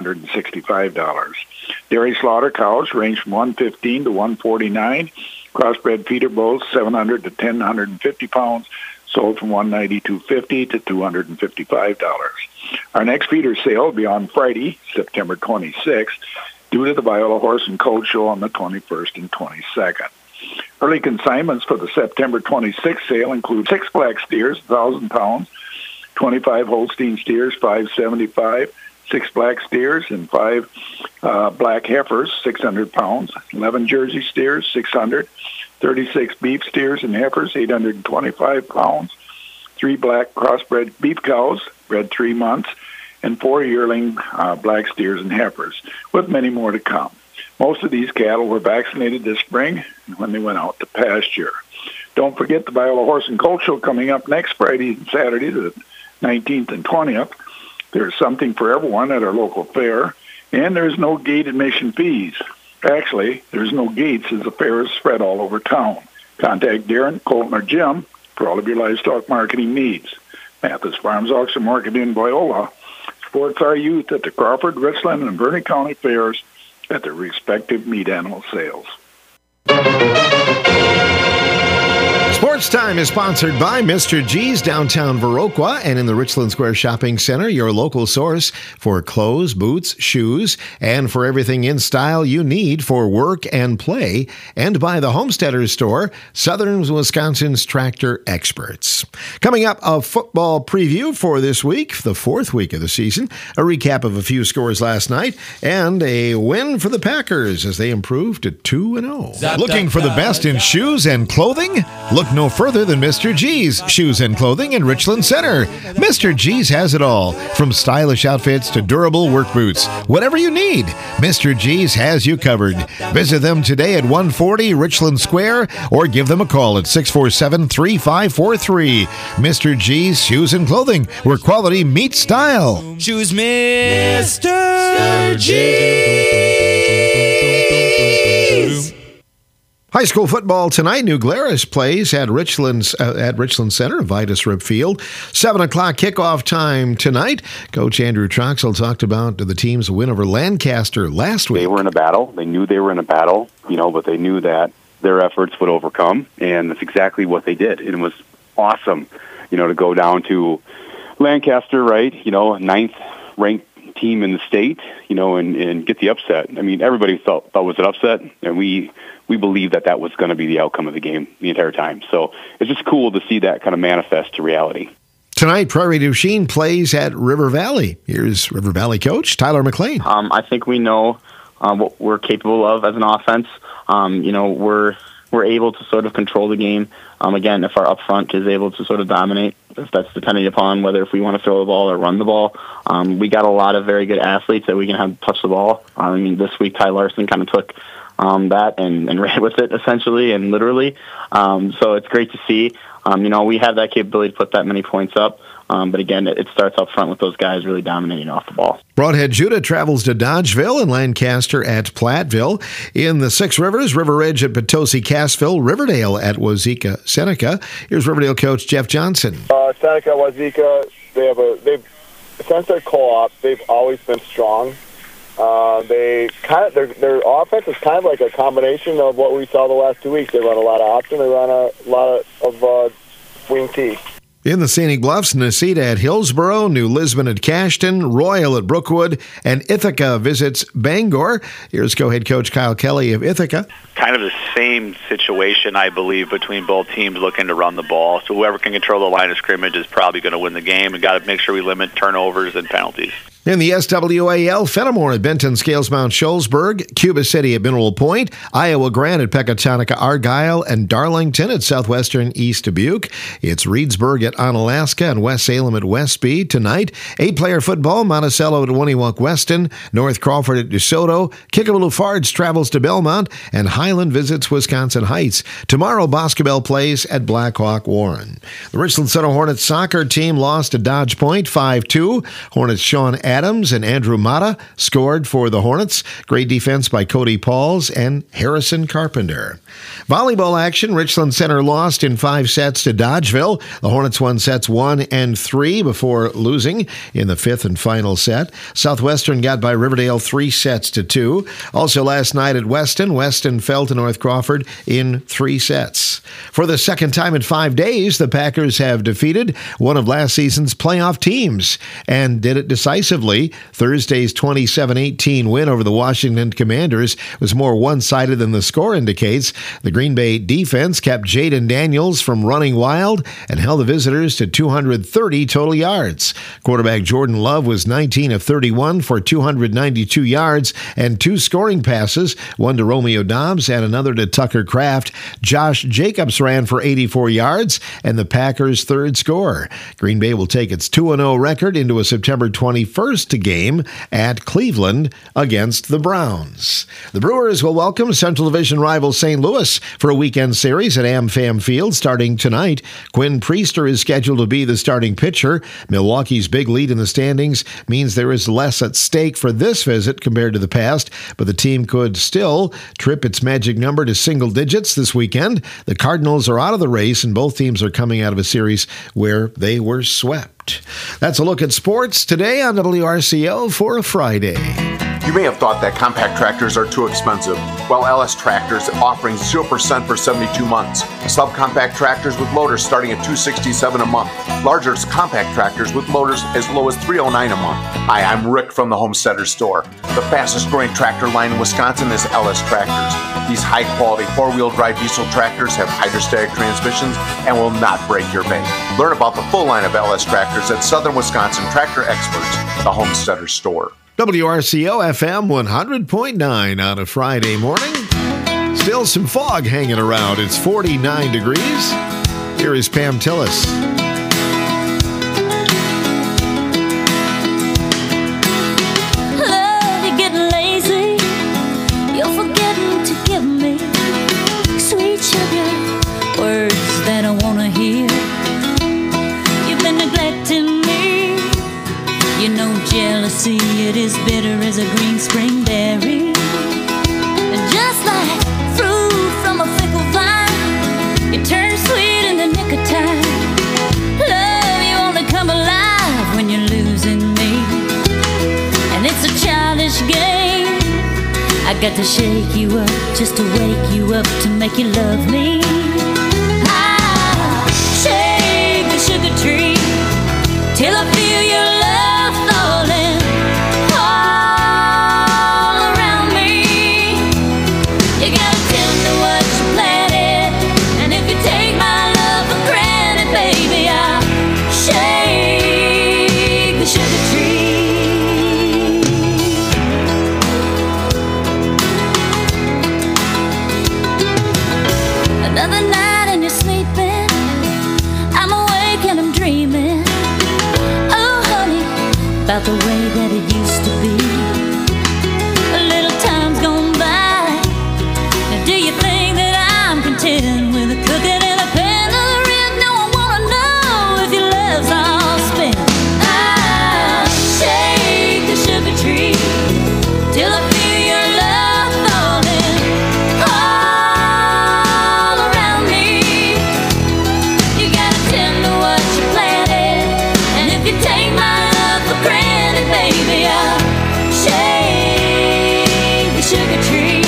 $1,365. Dairy slaughter cows range from $115 to $149. Crossbred feeder bulls 700 to 1,050 pounds, sold from $192.50 to $255. Our next feeder sale will be on Friday, September 26th, due to the Biola Horse and Colt Show on the 21st and 22nd. Early consignments for the September 26th sale include 6 black steers, 1,000 pounds, 25 Holstein steers, $575, 6 black steers, and 5 black heifers, 600 pounds, 11 Jersey steers, 600, 36 beef steers and heifers, 825 pounds, 3 black crossbred beef cows, bred 3 months, and 4 yearling black steers and heifers, with many more to come. Most of these cattle were vaccinated this spring when they went out to pasture. Don't forget the Biola Horse and Colt Show coming up next Friday and Saturday, the 19th and 20th. There's something for everyone at our local fair, and there's no gate admission fees. Actually, there's no gates as the fair is spread all over town. Contact Darren, Colton, or Jim for all of your livestock marketing needs. Mathis Farms Auction Market in Biola supports our youth at the Crawford, Richland, and Vernon County fairs at their respective meat animal sales. Sports Time is sponsored by Mr. G's downtown Viroqua and in the Richland Square Shopping Center, your local source for clothes, boots, shoes, and for everything in style you need for work and play, and by the Homesteaders Store, Southern Wisconsin's tractor experts. Coming up, a football preview for this week, the 4th week of the season, a recap of a few scores last night, and a win for the Packers as they improved to 2-0. Looking for the best in shoes and clothing? Look no further than Mr. G's Shoes and Clothing in Richland Center. Mr. G's has it all, from stylish outfits to durable work boots. Whatever you need, Mr. G's has you covered. Visit them today at 140 Richland Square or give them a call at 647-3543. Mr. G's Shoes and Clothing, where quality meets style. Choose Mr. G's. High school football tonight. New Glarus plays at Richland Center, Vitus Rip Field. 7 o'clock kickoff time tonight. Coach Andrew Troxel talked about the team's win over Lancaster last week. They were in a battle. They knew they were in a battle, but they knew that their efforts would overcome, and that's exactly what they did. And it was awesome, to go down to Lancaster, right? 9th ranked team in the state, and get the upset. I mean, everybody thought it was an upset, and we believed that was going to be the outcome of the game the entire time. So it's just cool to see that kind of manifest to reality. Tonight, Prairie du Chien plays at River Valley. Here's River Valley coach Tyler McLean. I think we know what we're capable of as an offense. We're able to sort of control the game. Again, if our up front is able to sort of dominate, if that's depending upon whether if we want to throw the ball or run the ball. We got a lot of very good athletes that we can have touch the ball. This week Ty Larson kind of took that and ran with it essentially and literally. So it's great to see. We have that capability to put that many points up. But again, it starts up front with those guys really dominating off the ball. Broadhead Judah travels to Dodgeville and Lancaster at Platteville. In the Six Rivers, River Ridge at Potosi Cassville, Riverdale at Wazeeka Seneca. Here's Riverdale coach Jeff Johnson. Seneca, Wazeeka, they've since their co-op, they've always been strong. Their offense is kind of like a combination of what we saw the last 2 weeks. They run a lot of option. They run a lot of wing T. In the Scenic Bluffs, Necedah at Hillsboro, New Lisbon at Cashton, Royal at Brookwood, and Ithaca visits Bangor. Here's co-head coach Kyle Kelly of Ithaca. Kind of the same situation, I believe, between both teams looking to run the ball. So whoever can control the line of scrimmage is probably going to win the game. We've got to make sure we limit turnovers and penalties. In the SWAL, Fenimore at Benton, Scales Mount, Shullsburg, Cuba City at Mineral Point, Iowa Grant at Pecatonica, Argyle, and Darlington at Southwestern East Dubuque. It's Reedsburg at Onalaska and West Salem at Westby tonight. 8-player football, Monticello at Winniwunk Weston, North Crawford at DeSoto, Kickapoo Fards travels to Belmont, and Highland visits Wisconsin Heights. Tomorrow, Boscobel plays at Blackhawk Warren. The Richland Center Hornets soccer team lost to Dodge Point 5-2. Hornets Sean Adams and Andrew Mata scored for the Hornets. Great defense by Cody Pauls and Harrison Carpenter. Volleyball action, Richland Center lost in 5 sets to Dodgeville. The Hornets won sets 1 and 3 before losing in the 5th and final set. Southwestern got by Riverdale 3 sets to 2. Also last night at Weston fell to North Crawford in 3 sets. For the second time in 5 days, the Packers have defeated one of last season's playoff teams and did it decisively. Thursday's 27-18 win over the Washington Commanders was more one-sided than the score indicates. The Green Bay defense kept Jaden Daniels from running wild and held the visitors to 230 total yards. Quarterback Jordan Love was 19 of 31 for 292 yards and 2 scoring passes, one to Romeo Dobbs and another to Tucker Kraft. Josh Jacobs ran for 84 yards and the Packers' third score. Green Bay will take its 2-0 record into a September 21st game at Cleveland against the Browns. The Brewers will welcome Central Division rival St. Louis for a weekend series at AmFam Field starting tonight. Quinn Priester is scheduled to be the starting pitcher. Milwaukee's big lead in the standings means there is less at stake for this visit compared to the past, but the team could still trip its magic number to single digits this weekend. The Cardinals are out of the race, and both teams are coming out of a series where they were swept. That's a look at sports today on WRCO for a Friday. You may have thought that compact tractors are too expensive. Well, LS Tractors offering 0% for 72 months. Subcompact tractors with loaders starting at $267 a month. Larger compact tractors with loaders as low as $309 a month. Hi, I'm Rick from the Homesteader Store. The fastest growing tractor line in Wisconsin is LS Tractors. These high-quality four-wheel drive diesel tractors have hydrostatic transmissions and will not break your bank. Learn about the full line of LS Tractors at Southern Wisconsin Tractor Experts, the Homesteader Store. WRCO FM 100.9 on a Friday morning. Still some fog hanging around. It's 49 degrees. Here is Pam Tillis. Love, you're getting lazy. You're forgetting to give me sweet sugar, words that I want to hear. You've been neglecting me. You know jealousy, it is bitter as a green spring berry. And just like fruit from a fickle vine, it turns sweet in the nick of time. Love, you only come alive when you're losing me. And it's a childish game. I got to shake you up just to wake you up to make you love me. I shake the sugar tree till I feel your love falling all around me. You gotta tell me what you planted, and if you take my love for granted, baby, I'll shake the sugar tree. Another night and you're sleeping, I'm awake and I'm dreaming about the way that it used to be. A little time's gone by. Now do you think that I'm content with a cooking and a pen of the rent? No, I wanna know if your love's all spent. I'll shake the sugar tree till I feel your love falling all around me. You gotta tell me what you planted, and if you take my granted, baby, I'll shake the sugar tree.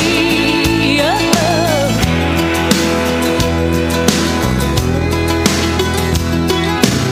Oh.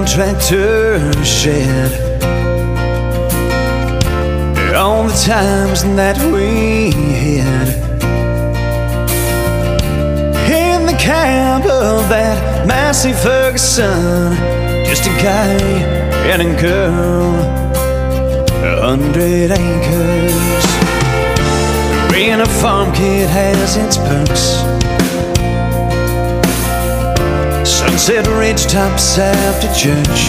tractor shed, all the times that we hid in the cab of that Massey Ferguson, just a guy and a girl, 100 acres. Being a farm kid has its perks. Sunset ridge tops after church,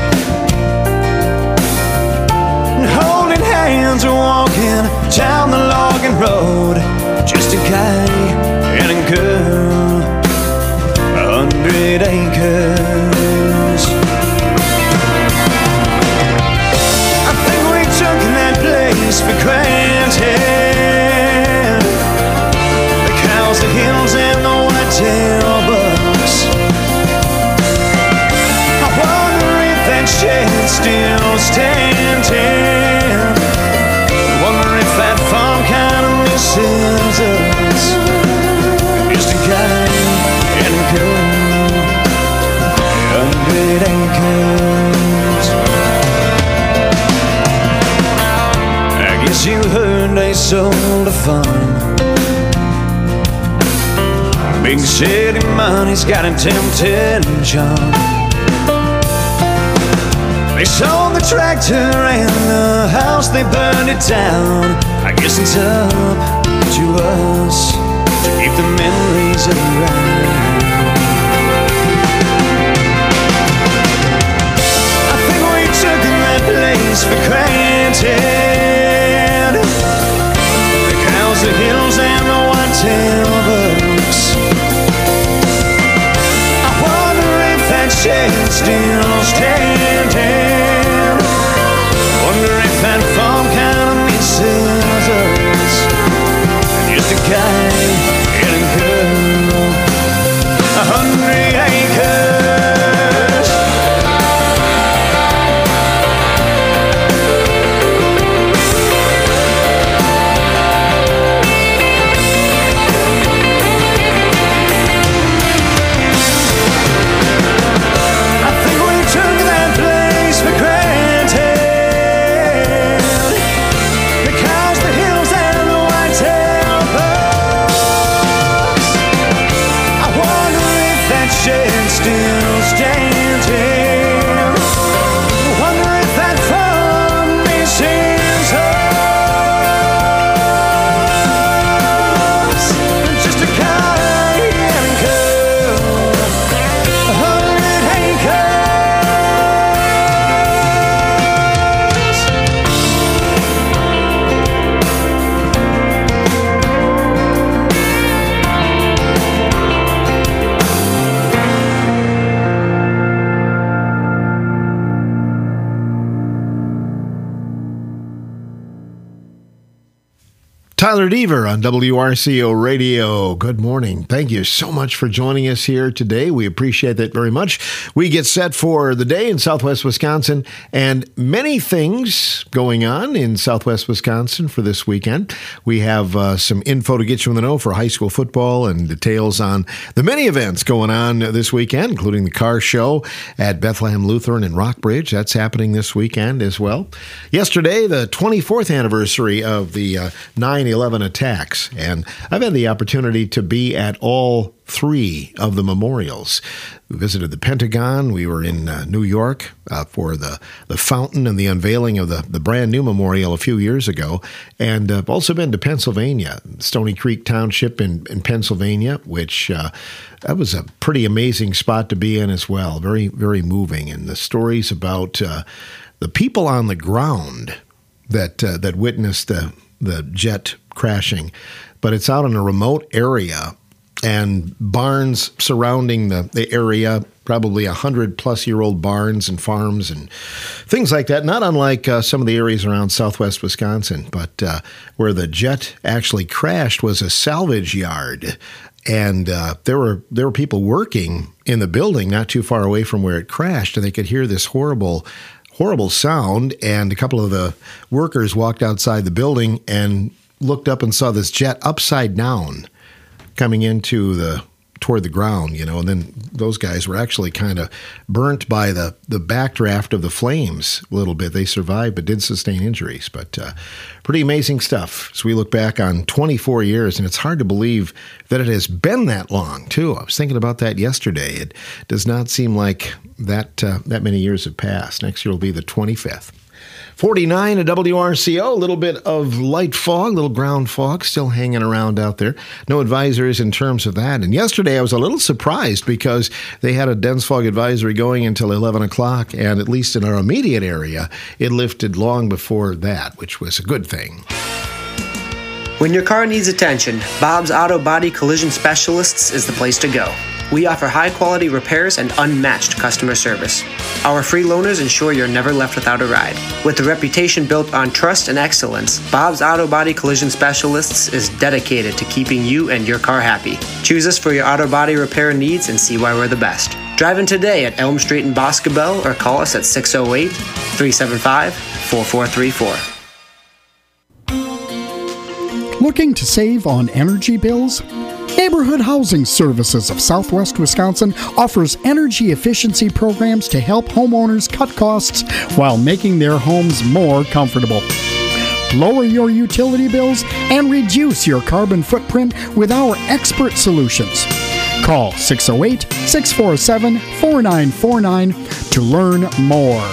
and holding hands walking down the logging road, just a guy and a girl, 100 acres. I think we took that place for granted, the cows, the hills, and the whitetail bucks. I wonder if that shed's still standing, I wonder if that farm kind of misses us. Just a guy and a girl, 100 acres. I guess you heard they sold a farm. Big city money's got a tempting charm. They sold the tractor and the house, they burned it down. I guess it's up to us to keep the memories around. I think we took that place for granted, the cows, the hills, and the whitetail bucks. I wonder if that shed's still standing, wonder if that farm kind of misses us. Just a guy and a girl, 100 acres. I think we took that place for granted, the cows, the hills, and the whitetail bucks. I wonder if that shed's still standing, I wonder if that farm misses us. Just a guy and a girl, 100 acres. Tyler Deaver on WRCO Radio. Good morning. Thank you so much for joining us here today. We appreciate that very much. We get set for the day in Southwest Wisconsin, and many things going on in Southwest Wisconsin for this weekend. We have some info to get you in the know for high school football and details on the many events going on this weekend, including the car show at Bethlehem Lutheran in Rockbridge. That's happening this weekend as well. Yesterday, the 24th anniversary of the 9/11 attacks, and I've had the opportunity to be at all three of the memorials. We visited the Pentagon. We were in New York for the fountain and the unveiling of the brand new memorial a few years ago, and I've also been to Pennsylvania, Stony Creek Township in Pennsylvania, which that was a pretty amazing spot to be in as well. Very, very moving, and the stories about the people on the ground that witnessed the jet crashing, but it's out in a remote area, and barns surrounding the area, probably 100-plus-year-old barns and farms and things like that, not unlike some of the areas around southwest Wisconsin. But where the jet actually crashed was a salvage yard, and there were people working in the building not too far away from where it crashed, and they could hear this horrible sound, and a couple of the workers walked outside the building and looked up and saw this jet upside down coming into the toward the ground, and then those guys were actually kind of burnt by the backdraft of the flames a little bit. They survived but did sustain injuries. But pretty amazing stuff as we look back on 24 years, and it's hard to believe that it has been that long, too. I was thinking about that yesterday. It does not seem like that many years have passed. Next year will be the 25th. 49 at WRCO, a little bit of light fog, little ground fog still hanging around out there. No advisories in terms of that. And yesterday I was a little surprised because they had a dense fog advisory going until 11 o'clock, and at least in our immediate area, it lifted long before that, which was a good thing. When your car needs attention, Bob's Auto Body Collision Specialists is the place to go. We offer high-quality repairs and unmatched customer service. Our free loaners ensure you're never left without a ride. With a reputation built on trust and excellence, Bob's Auto Body Collision Specialists is dedicated to keeping you and your car happy. Choose us for your auto body repair needs and see why we're the best. Drive in today at Elm Street in Boscobel or call us at 608-375-4434. Looking to save on energy bills? Neighborhood Housing Services of Southwest Wisconsin offers energy efficiency programs to help homeowners cut costs while making their homes more comfortable. Lower your utility bills and reduce your carbon footprint with our expert solutions. Call 608-647-4949 to learn more.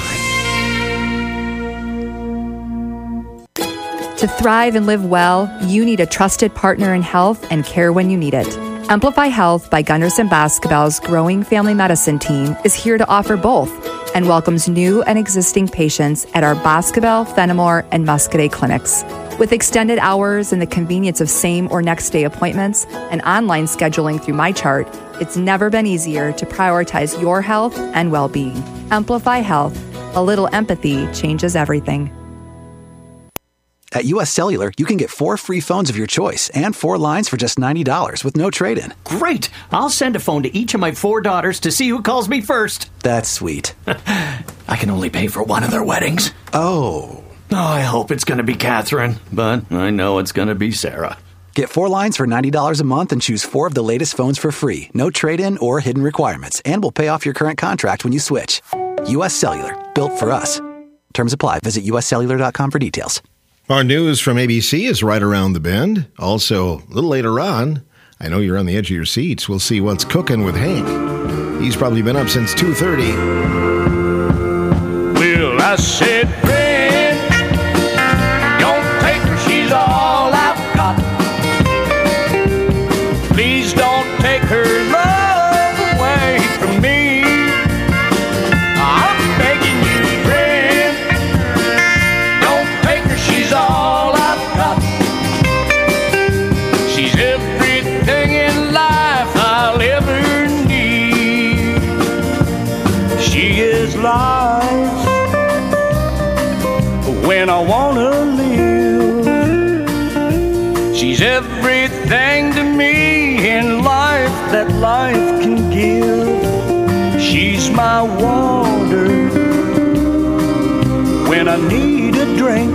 To thrive and live well, you need a trusted partner in health and care when you need it. Amplify Health by Gunderson Boscobel's growing family medicine team is here to offer both and welcomes new and existing patients at our Boscobel, Fenimore, and Muscadet clinics. With extended hours and the convenience of same or next day appointments and online scheduling through MyChart, it's never been easier to prioritize your health and well-being. Amplify Health. A little empathy changes everything. At U.S. Cellular, you can get 4 free phones of your choice and 4 lines for just $90 with no trade-in. Great! I'll send a phone to each of my 4 daughters to see who calls me first. That's sweet. I can only pay for one of their weddings. Oh, I hope it's going to be Catherine, but I know it's going to be Sarah. Get 4 lines for $90 a month and choose 4 of the latest phones for free. No trade-in or hidden requirements, and we'll pay off your current contract when you switch. U.S. Cellular, built for us. Terms apply. Visit uscellular.com for details. Our news from ABC is right around the bend. Also, a little later on, I know you're on the edge of your seats. We'll see what's cooking with Hank. He's probably been up since 2:30. Well, I said, friend, don't take her, she's all I've got. Please don't take her love away from me. I'm begging you, friend, don't take her, she's all I've got. She's everything in life I'll ever need. She is life when I wanna live. She's everything to me in life that life can give. She's my water when I need a drink.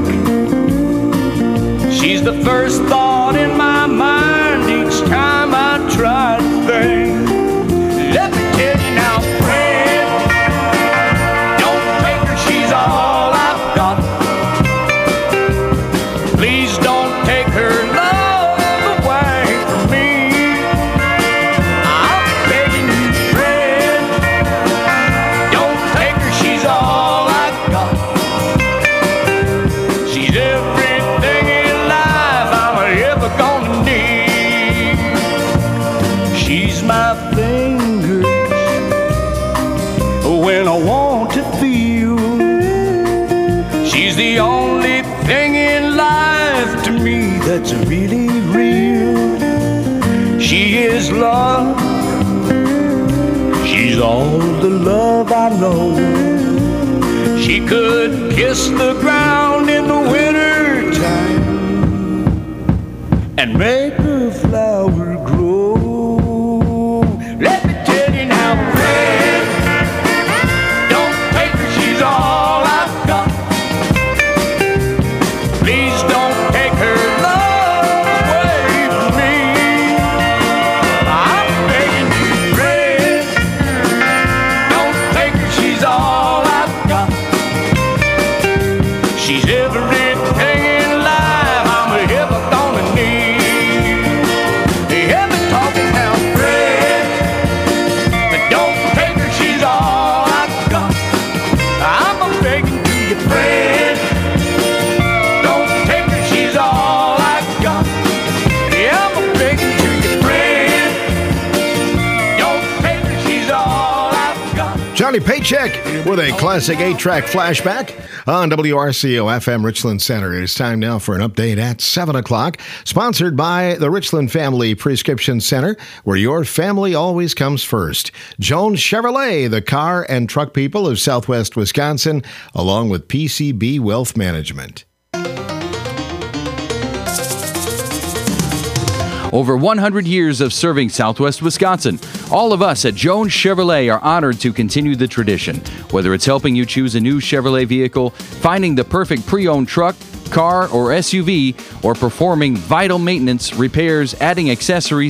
She's the first thought in my mind each time I try to think. Let me tell you now, friend, don't take her, she's all I've got. Please don't take her love away from me. I'm begging you, friend, don't take her, she's all I've got. She's everything in life I'm ever gonna need. She's my fingers when I want to feel. She's the only thing in life to me that's really real. She is love. She's all the love I know. She could kiss the ground in the winter time and make a flower grow. Let me tell you now, friend, don't take her, she's all I've got. Please don't take her love away from me. I'm begging Johnny Paycheck with a classic 8-track flashback on WRCO FM Richland Center. It is time now for an update at 7 o'clock, sponsored by the Richland Family Prescription Center, where your family always comes first. Jones Chevrolet, the car and truck people of Southwest Wisconsin, along with PCB Wealth Management. Over 100 years of serving Southwest Wisconsin. All of us at Jones Chevrolet are honored to continue the tradition. Whether it's helping you choose a new Chevrolet vehicle, finding the perfect pre-owned truck, car, or SUV, or performing vital maintenance, repairs, adding accessories,